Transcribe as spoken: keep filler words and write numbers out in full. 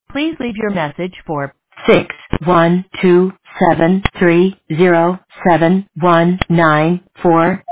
Please leave your message for six one two seven three zero seven one nine four.